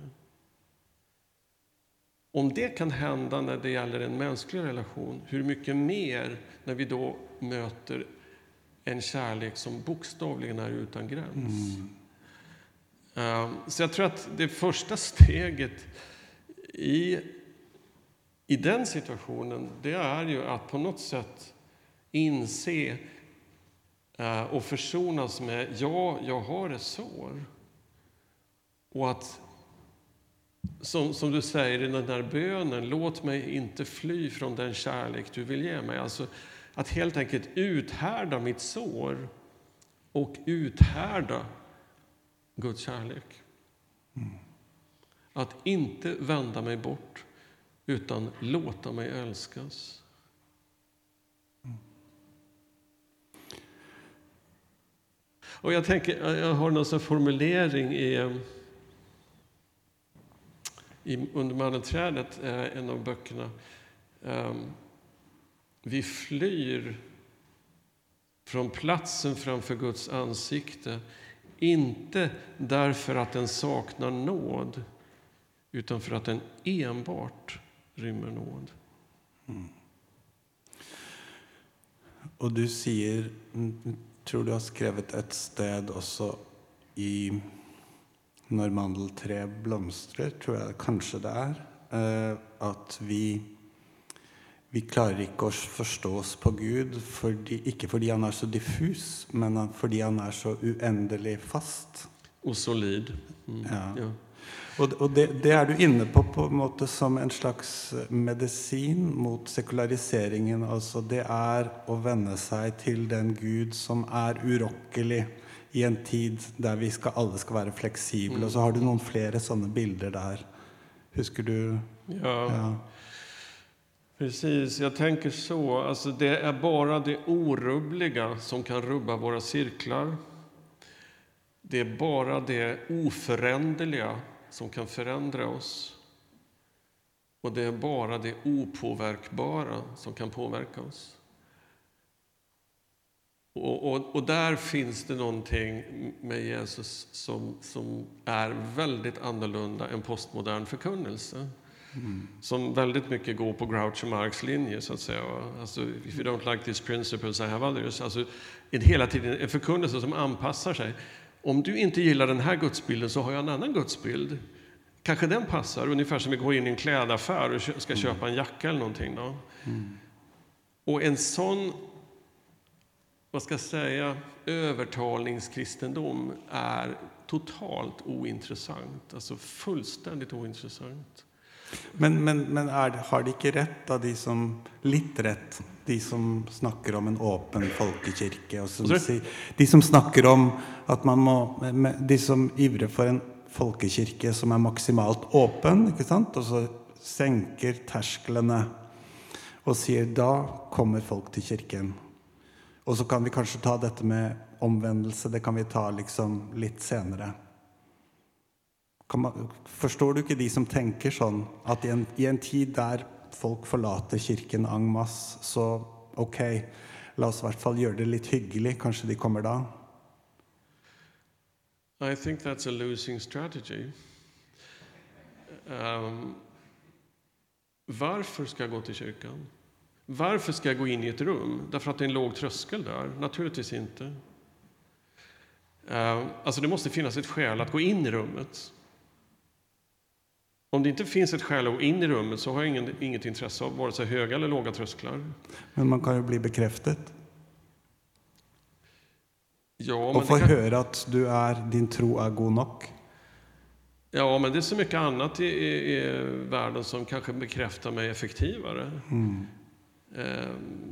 Om det kan hända när det gäller en mänsklig relation, hur mycket mer när vi då möter en kärlek som bokstavligen är utan gräns. Mm. Så jag tror att det första steget i, i den situationen, det är ju att på något sätt inse och försonas med, ja, jag har ett sår. Och att, som, som du säger i den där bönen, låt mig inte fly från den kärlek du vill ge mig. Alltså, att helt enkelt uthärda mitt sår och uthärda Guds kärlek. Mm. Att inte vända mig bort utan låta mig älskas. Mm. Och jag tänker, jag har någon sån formulering i, i under mandelträdet, en av böckerna. Vi flyr från platsen framför Guds ansikte, inte därför att den saknar nåd, utan för att den enbart rymmer nåd. Mm. Och du säger, tror du har skrivit ett sted också i Når mandeltre blomstrer, tror jag kanske det är, att vi Vi klarer ikke å forstå oss på Gud, fordi, ikke fordi han er så diffus, men fordi han er så uendelig fast. Og solid. Mm. Ja. Ja. Og, og det, det er du inne på på en måte som en slags medisin mot sekulariseringen. Altså det er å vende seg til den Gud som er urokkelig i en tid der vi skal, alle skal være fleksible. Mm. Og så har du noen flere sånne bilder der. Husker du? Ja. Ja. Precis, jag tänker så. Alltså det är bara det orubbliga som kan rubba våra cirklar. Det är bara det oföränderliga som kan förändra oss. Och det är bara det opåverkbara som kan påverka oss. Och, och, och där finns det någonting med Jesus som, som är väldigt annorlunda än postmodern förkunnelse. Mm. Som väldigt mycket går på Groucho Marx linje, så att säga. Alltså, if you don't like these principles, I have others. Alltså, en hela tiden en förkunnelse som anpassar sig. Om du inte gillar den här gudsbilden så har jag en annan gudsbild. Kanske den passar, ungefär som vi går in i en klädaffär och ska mm. köpa en jacka eller någonting. Då. Mm. Och en sån, vad ska jag säga, övertalningskristendom är totalt ointressant. Alltså fullständigt ointressant. Men, men, men er, har de ikke rett av de som, litt rett, de som snakker om en åpen folkekirke, og som sier, de som snakker om at man må, de som ivrer for en folkekirke som er maksimalt åpen, ikke sant? Og så senker tersklene og sier, da kommer folk til kirken. Og så kan vi kanskje ta dette med omvendelse, det kan vi ta liksom litt senere. kan man, förstår du inte de som tänker sån att i en, i en tid där folk förlater kyrkan en masse, så okej, okay, låt oss i hvert fall göra det lite hyggligt, kanske de kommer då? I think that's a losing strategy. Um, varför ska jag gå till kyrkan? Varför ska jag gå in i ett rum? Därför att det är en låg tröskel där? Naturligtvis inte. Uh, alltså det måste finnas ett skäl att gå in i rummet. Om det inte finns ett skäl att gå in i rummet så har jag ingen, inget intresse av vare sig höga eller låga trösklar. Men man kan ju bli bekräftad. Ja, men och få kan... höra att du är, din tro är god nog. Ja, men det är så mycket annat i, i, i världen som kanske bekräftar mig effektivare. Mm. Eh,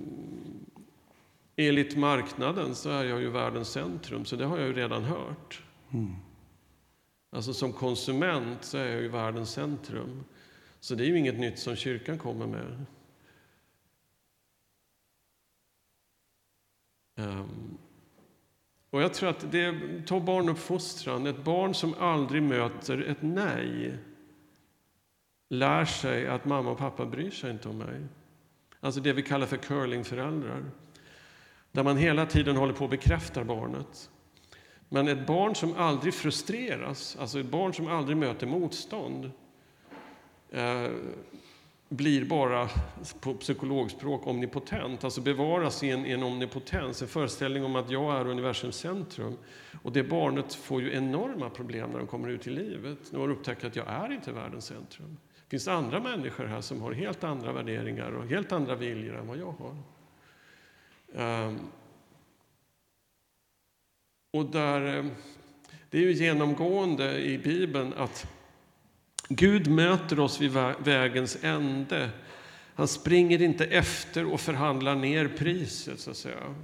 enligt marknaden så är jag ju världens centrum, så det har jag ju redan hört. Mm. Alltså som konsument så är jag ju världens centrum. Så det är ju inget nytt som kyrkan kommer med. Um, och jag tror att det tar barnuppfostran. Ett barn som aldrig möter ett nej lär sig att mamma och pappa bryr sig inte om mig. Alltså det vi kallar för curlingföräldrar. Där man hela tiden håller på att bekräfta barnet. Men ett barn som aldrig frustreras, alltså ett barn som aldrig möter motstånd, eh, blir bara på psykologspråk omnipotent, alltså bevaras i en, en omnipotens, en föreställning om att jag är universums centrum. Och det barnet får ju enorma problem när de kommer ut i livet. Nu har de upptäckt att jag är inte världens centrum. Det finns andra människor här som har helt andra värderingar och helt andra viljor än vad jag har. Um, och där, det är ju genomgående i Bibeln att Gud möter oss vid vägens ände. Han springer inte efter och förhandlar ner priset, så att säga.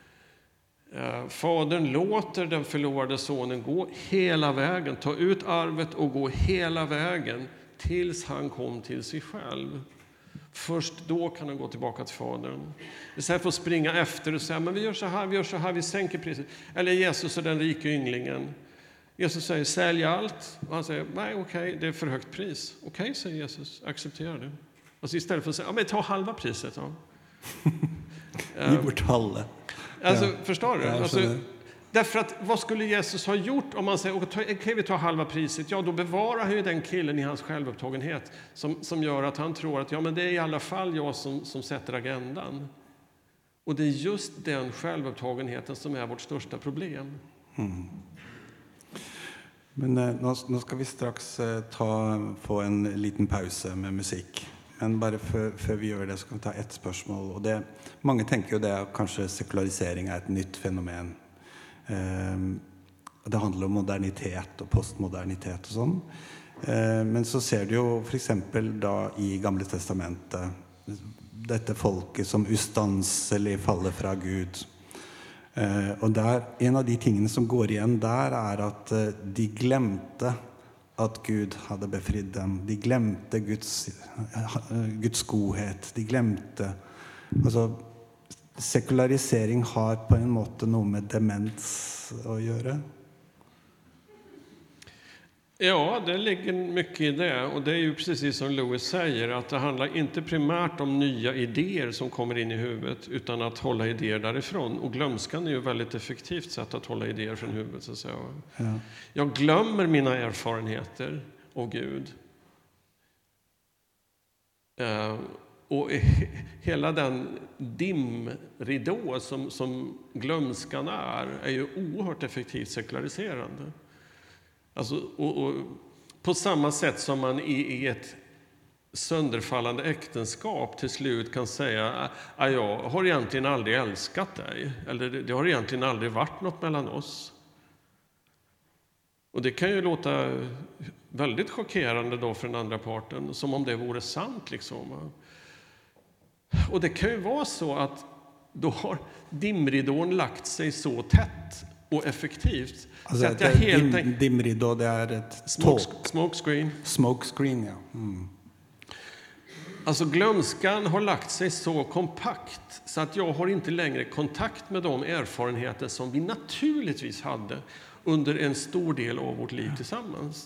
Fadern låter den förlorade sonen gå hela vägen, ta ut arvet och gå hela vägen tills han kom till sig själv. Först då kan han gå tillbaka till fadern. Istället för att springa efter och säga, men vi gör så här, vi gör så här, vi sänker priset. Eller Jesus och den rika ynglingen. Jesus säger, sälj allt. Och han säger, nej okej, okay, det är för högt pris. Okej, okay, säger Jesus, acceptera det. Alltså istället för att säga, ja men ta halva priset då. Ge bort halva. Alltså, ja. förstår du? Ja, alltså, därför att, vad skulle Jesus ha gjort om man säger, okej okay, vi tar halva priset. Ja, då bevarar han ju den killen i hans självupptagenhet. Som, som gör att han tror att, ja men det är i alla fall jag som, som sätter agendan. Och det är just den självupptagenheten som är vårt största problem. Mm. Men eh, nu, nu ska vi strax eh, ta, få en liten paus med musik. Men bara för, för vi gör det så kan vi ta ett spörsmål. Och det, många tänker ju det kanske sekularisering är ett nytt fenomen. Eh, det handlar om modernitet och postmodernitet och sånt. Eh, men så ser du ju för exempel då i Gamla testamentet detta folket som ustanselig faller från Gud. Uh, och där, en av de tingene som går igen där är att uh, de glömde att Gud hade befritt dem. De glömde Guds, uh, Guds godhet. De glömde. Alltså, sekularisering har på en måte något med demens att göra. Ja, det ligger mycket i det. Och det är ju precis som Lewis säger, att det handlar inte primärt om nya idéer som kommer in i huvudet, utan att hålla idéer därifrån. Och glömskan är ju ett väldigt effektivt sätt att hålla idéer från huvudet. Så att säga. Ja. Jag glömmer mina erfarenheter av Gud. Uh, och hela den dimridå som, som glömskan är, är ju oerhört effektivt sekulariserande. Alltså, och, och, på samma sätt som man i, i ett sönderfallande äktenskap till slut kan säga att jag har egentligen aldrig älskat dig. Eller det, det har egentligen aldrig varit något mellan oss. Och det kan ju låta väldigt chockerande då för den andra parten. Som om det vore sant liksom. Och det kan ju vara så att då har dimridån lagt sig så tätt och effektivt. Alltså så att jag helt dim, dimridå, det är ett smoke, smoke screen. Smoke screen, ja. Mm. Alltså glömskan har lagt sig så kompakt så att jag har inte längre kontakt med de erfarenheter som vi naturligtvis hade under en stor del av vårt liv tillsammans.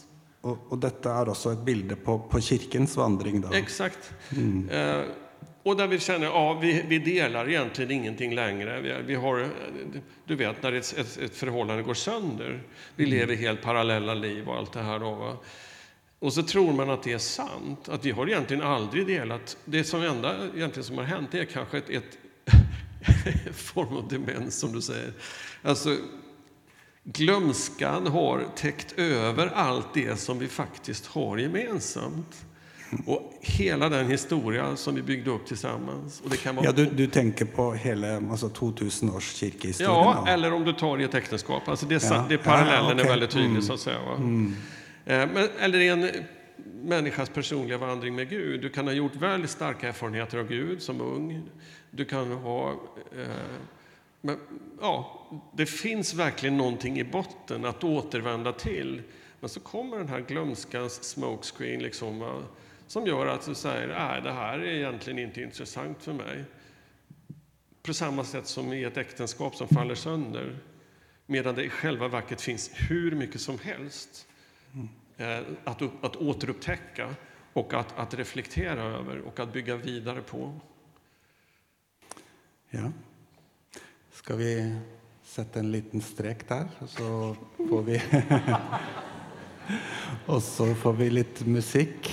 Och, och detta är också ett bild på, på kyrkans vandring då? Exakt. Mm. Eh, och där vi känner, ja, vi, vi delar egentligen ingenting längre. Vi, vi har, du vet, när ett, ett, ett förhållande går sönder. Vi mm. lever helt parallella liv och allt det här då, va? Och så tror man att det är sant, att vi har egentligen aldrig delat. Det som enda egentligen som har hänt är kanske ett, ett form av demens, som du säger. Alltså, glömskan har täckt över allt det som vi faktiskt har gemensamt. Och hela den historia som vi byggde upp tillsammans. Och det kan vara... Ja, du, du tänker på hela alltså, tvåtusen års kyrkohistoria? Ja, då? Eller om du tar i ett äktenskap. Alltså det, ja. det parallellen ja, okay. är väldigt tydlig, mm. så att säga. Va? Mm. Men, eller en människas personliga vandring med Gud. Du kan ha gjort väldigt starka erfarenheter av Gud som ung. Du kan ha... Eh, men, ja, det finns verkligen någonting i botten att återvända till. Men så kommer den här glömskans smokescreen liksom, va, som gör att du säger nej, det här är egentligen inte intressant för mig. På samma sätt som i ett äktenskap som faller sönder. Medan det i själva verket finns hur mycket som helst eh, att, upp, att återupptäcka och att, att reflektera över och att bygga vidare på. Ja. Ska vi sätta en liten streck där, så får vi och så får vi lite musik.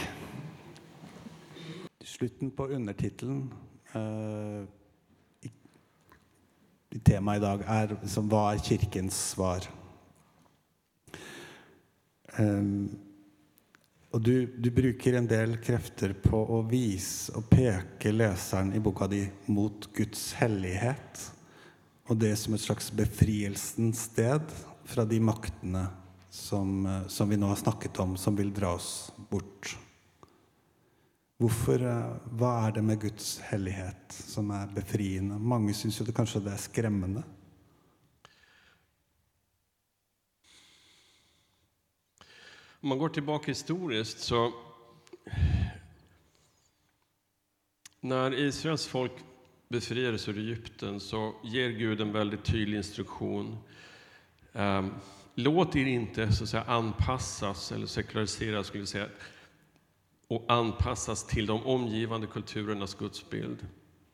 Slutten på undertiteln uh, i, i tema idag är som vad är kyrkans svar. Um, och du, du brukar en del krafter på att visa och peka läsaren i boka di mot Guds hellighet. Och det som ett slags befrielsens sted från de makterna som, som vi nu har snackat om, som vill dra oss bort. Varför, vad är det med Guds hellighet som är befriende? Många syns ju det kanske det är skrämmande. Om man går tillbaka historiskt så när Israels folk befriades ur Egypten så ger Gud en väldigt tydlig instruktion. Um, låt er inte så att säga anpassas eller sekulariseras, skulle jag säga, och anpassas till de omgivande kulturernas gudsbild.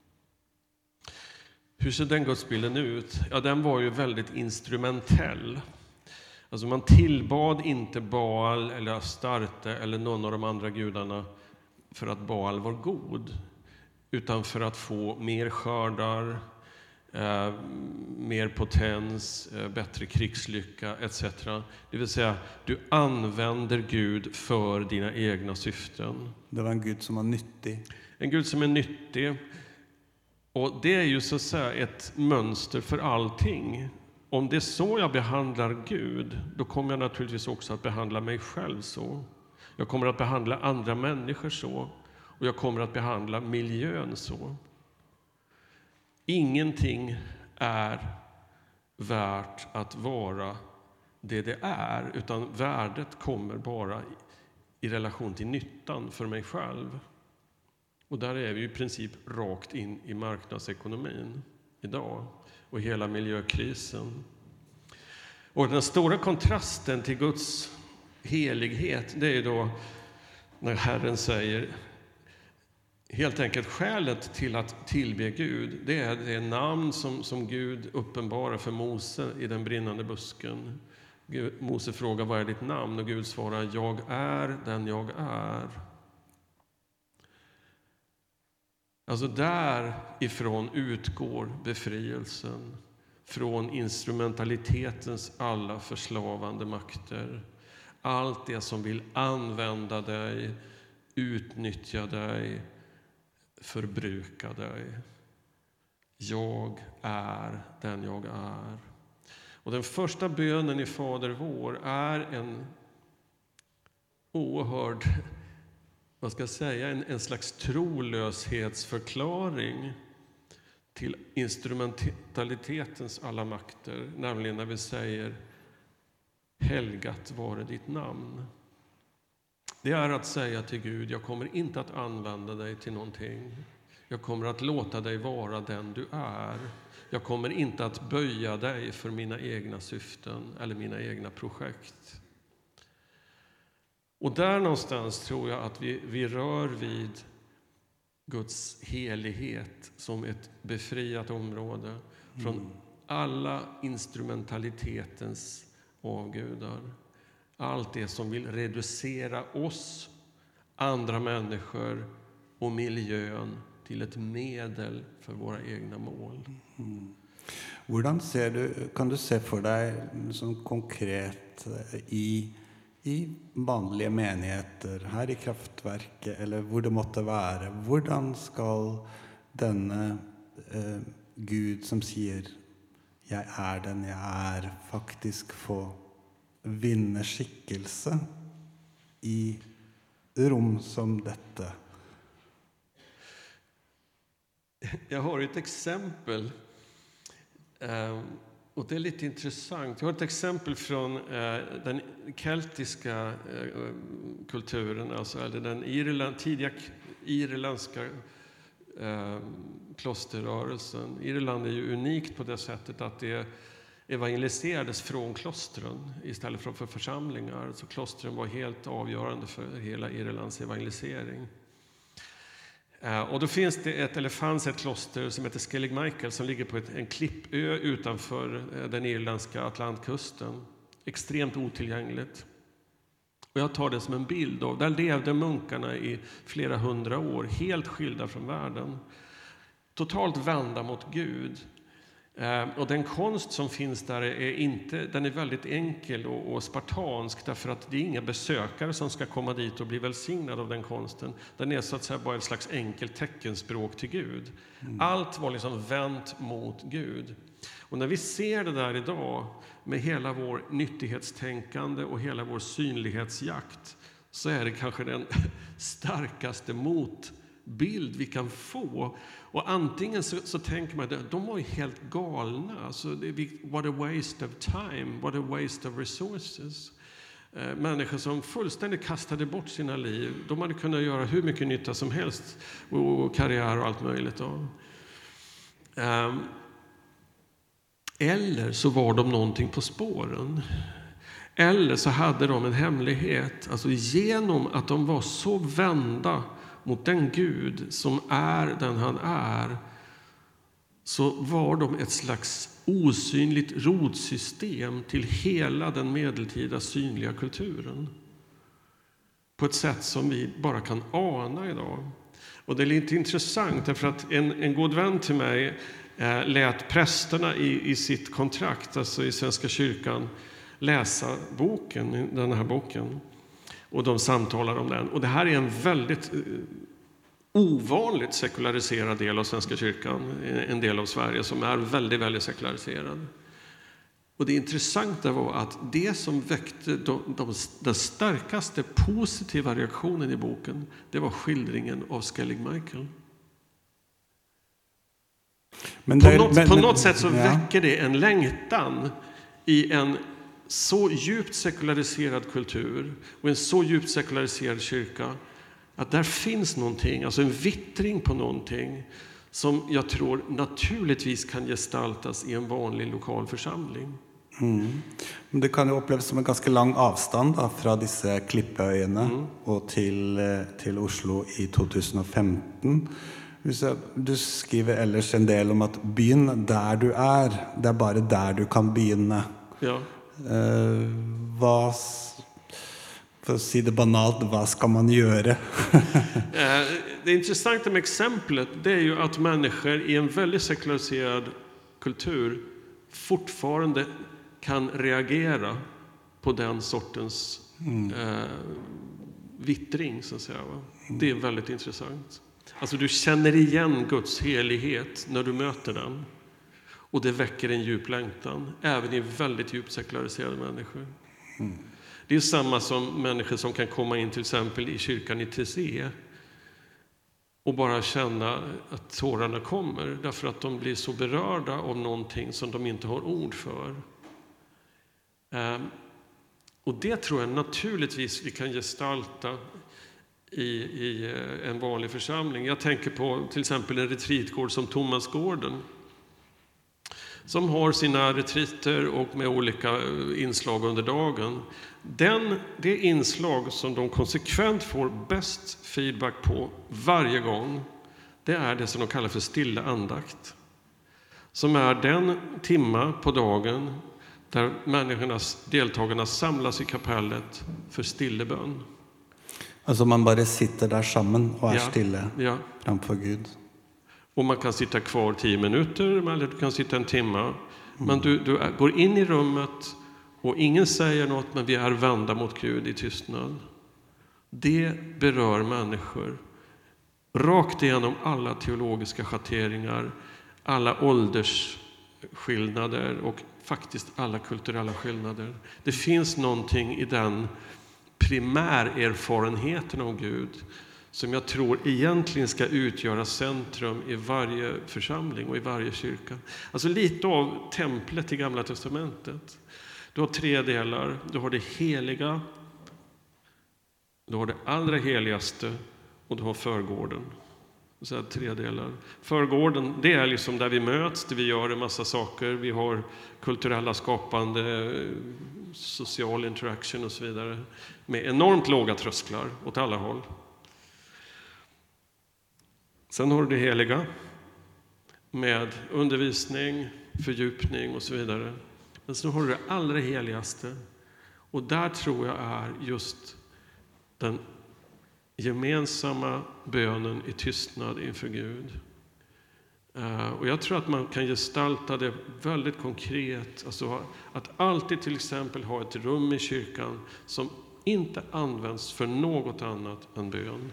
Hur ser den gudsbilden ut? Ja, den var ju väldigt instrumentell. Alltså man tillbad inte Baal eller Astarte eller någon av de andra gudarna för att Baal var god, utan för att få mer skördar, eh, mer potens, eh, bättre krigslycka et cetera. Det vill säga, du använder Gud för dina egna syften. Det var en Gud som var nyttig. En Gud som är nyttig. Och det är ju så att säga ett mönster för allting. Om det är så jag behandlar Gud, då kommer jag naturligtvis också att behandla mig själv så. Jag kommer att behandla andra människor så. Och jag kommer att behandla miljön så. Ingenting är värt att vara det det är, utan värdet kommer bara i relation till nyttan för mig själv. Och där är vi i princip rakt in i marknadsekonomin idag och hela miljökrisen. Och den stora kontrasten till Guds helighet, det är då när Herren säger helt enkelt skälet till att tillbe Gud, det är det namn som, som Gud uppenbarar för Mose i den brinnande busken. Gud, Mose frågar, vad är ditt namn? Och Gud svarar, jag är den jag är. Alltså därifrån utgår befrielsen från instrumentalitetens alla förslavande makter. Allt det som vill använda dig, utnyttja dig, förbruka dig. Jag är den jag är. Och den första bönen i Fader vår är en oerhörd, vad ska jag säga, en, en slags trolöshetsförklaring till instrumentalitetens alla makter. Nämligen när vi säger, helgat vare ditt namn. Det är att säga till Gud, jag kommer inte att använda dig till någonting. Jag kommer att låta dig vara den du är. Jag kommer inte att böja dig för mina egna syften eller mina egna projekt. Och där någonstans tror jag att vi, vi rör vid Guds helighet som ett befriat område mm. från alla instrumentalitetens avgudar. Allt det som vill reducera oss, andra människor och miljön till ett medel för våra egna mål. Mm. Hvordan ser du, kan du se för dig som konkret i, i vanliga menigheter, här i kraftverket eller hvor det måtte vara, hvordan skal denne eh, Gud som säger jag är den jag är faktiskt få vinna skickelse i rum som detta? Jag har ett exempel, och det är lite intressant. Jag har ett exempel från den keltiska kulturen, alltså eller den Irland, tidiga irländska klosterrörelsen. Irland är ju unikt på det sättet att det evangeliserades från klostren istället för, för församlingar. Så klostren var helt avgörande för hela Irlands evangelisering. Uh, och då finns det ett, eller fanns ett kloster som heter Skellig Michael som ligger på ett, en klippö utanför uh, den irländska Atlantkusten. Extremt otillgängligt. Och jag tar det som en bild av, där levde munkarna i flera hundra år, helt skilda från världen. Totalt vända mot Gud. Och den konst som finns där är inte, den är väldigt enkel och, och spartansk, därför att det är inga besökare som ska komma dit och bli välsignade av den konsten. Den är så att säga bara ett slags enkelt teckenspråk till Gud. Mm. Allt var liksom vänt mot Gud. Och när vi ser det där idag med hela vår nyttighetstänkande och hela vår synlighetsjakt, så är det kanske den starkaste motbild vi kan få. Och antingen så, så tänker man att de var ju helt galna. Alltså, what a waste of time, what a waste of resources. Eh, människor som fullständigt kastade bort sina liv. De hade kunnat göra hur mycket nytta som helst. Och, och karriär och allt möjligt. Eh, eller så var de någonting på spåren. Eller så hade de en hemlighet. Alltså genom att de var så vända mot den Gud som är den han är, så var de ett slags osynligt rotsystem till hela den medeltida synliga kulturen. På ett sätt som vi bara kan ana idag. Och det är lite intressant därför att en, en god vän till mig eh, lät prästerna i, i sitt kontrakt, alltså i Svenska kyrkan, läsa boken, den här boken. Och de samtalar om den. Och det här är en väldigt eh, ovanligt sekulariserad del av Svenska kyrkan. En del av Sverige som är väldigt, väldigt sekulariserad. Och det intressanta var att det som väckte de, de, den starkaste positiva reaktionen i boken, det var skildringen av Skellig Michael. Men det, på, något, men, på något sätt så ja. väcker det en längtan i en så djupt sekulariserad kultur och en så djupt sekulariserad kyrka, att där finns någonting, alltså en vittring på någonting som jag tror naturligtvis kan gestaltas i en vanlig lokal församling. Mm. Men det kan ju upplevas som en ganska lång avstånd då, från dessa klippöarna mm. och till, till Oslo i tjugohundrafemton. Du skriver ellers en del om att byn där du är, det är bara där du kan begynna. Ja. Uh, vad, för att säga det banalt, vad ska man göra? Det intressanta med exemplet, det är ju att människor i en väldigt sekulariserad kultur fortfarande kan reagera på den sortens mm. eh, vittring, så att säga. Va? Mm. Det är väldigt intressant. Alltså du känner igen Guds helighet när du möter den. Och det väcker en djup längtan, även i väldigt djupt sekulariserade människor. Mm. Det är samma som människor som kan komma in till exempel i kyrkan i Tessé och bara känna att tårarna kommer därför att de blir så berörda av någonting som de inte har ord för. Um, och det tror jag naturligtvis vi kan gestalta i, i en vanlig församling. Jag tänker på till exempel en retreatgård som Thomasgården, som har sina retriter och med olika inslag under dagen. Den, det inslag som de konsekvent får bäst feedback på varje gång, det är det som de kallar för stilla andakt. Som är den timma på dagen där människornas, deltagarna samlas i kapellet för stillebön. Alltså man bara sitter där samman och är Ja, stille ja. framför Gud. Och man kan sitta kvar tio minuter eller du kan sitta en timme. Mm. Men du, du går in i rummet och ingen säger något, men vi är vända mot Gud i tystnad. Det berör människor rakt igenom alla teologiska schatteringar, alla åldersskillnader och faktiskt alla kulturella skillnader. Det finns någonting i den primärerfarenheten av Gud som jag tror egentligen ska utgöra centrum i varje församling och i varje kyrka. Alltså lite av templet i Gamla testamentet. Du har tre delar. Du har det heliga, du har det allra heligaste och du har förgården. Så här, tre delar. Förgården, det är liksom där vi möts, där vi gör en massa saker. Vi har kulturella skapande, social interaction och så vidare. Med enormt låga trösklar åt alla håll. Sen har du det heliga. Med undervisning, fördjupning och så vidare. Men så har du det allra heligaste. Och där tror jag är just den gemensamma bönen i tystnad inför Gud. Uh, och jag tror att man kan gestalta det väldigt konkret. Alltså att alltid till exempel ha ett rum i kyrkan som inte används för något annat än bön.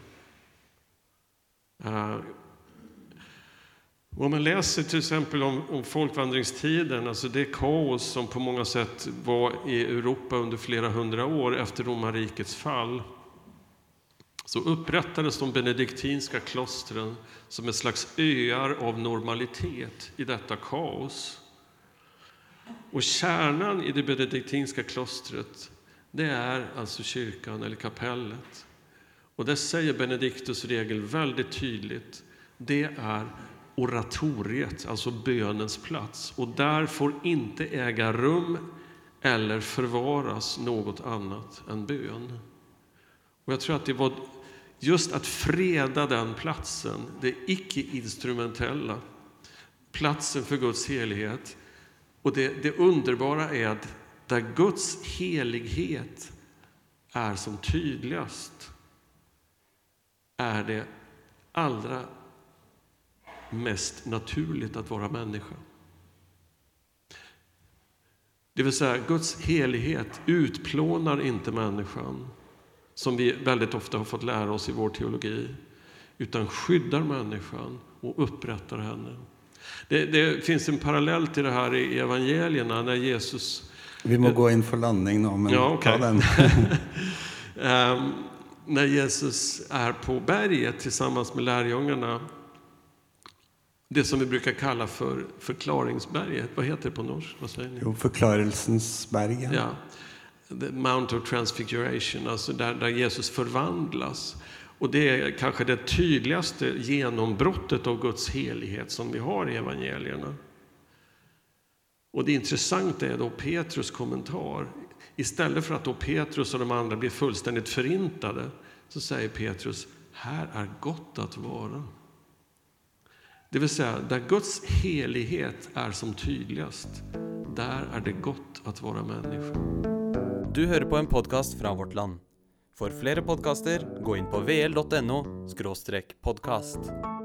Uh, om man läser till exempel om, om folkvandringstiden, alltså det kaos som på många sätt var i Europa under flera hundra år efter romarrikets fall, så upprättades de benediktinska klostren som ett slags öar av normalitet i detta kaos. Och kärnan i det benediktinska klostret, det är alltså kyrkan eller kapellet. Och det säger Benediktus regel väldigt tydligt. Det är oratoriet, alltså bönens plats. Och där får inte äga rum eller förvaras något annat än bön. Och jag tror att det var just att freda den platsen, det icke-instrumentella, platsen för Guds helighet. Och det, det underbara är att där Guds helighet är som tydligast, är det allra mest naturligt att vara människa. Det vill säga, Guds helighet utplånar inte människan, som vi väldigt ofta har fått lära oss i vår teologi, utan skyddar människan och upprättar henne. Det, det finns en parallell till det här i evangelierna när Jesus... Vi må gå in för landning nu, men ja, okay. ta den. um, när Jesus är på berget tillsammans med lärjungarna, det som vi brukar kalla för förklaringsberget. Vad heter det på norsk? Vad säger ni? Jo, förklarelsens berg. Ja. The Mount of Transfiguration, alltså där, där Jesus förvandlas. Och det är kanske det tydligaste genombrottet av Guds helighet som vi har i evangelierna. Och det intressanta är då Petrus kommentar. Istället för att då Petrus och de andra blir fullständigt förintade, så säger Petrus, här är gott att vara. Det vill säga, där Guds helighet är som tydligast, där är det gott att vara människa. Du hører på en podcast fra Vårt Land. For flere podcaster, gå inn på v l punktum n o skråstrek podcast.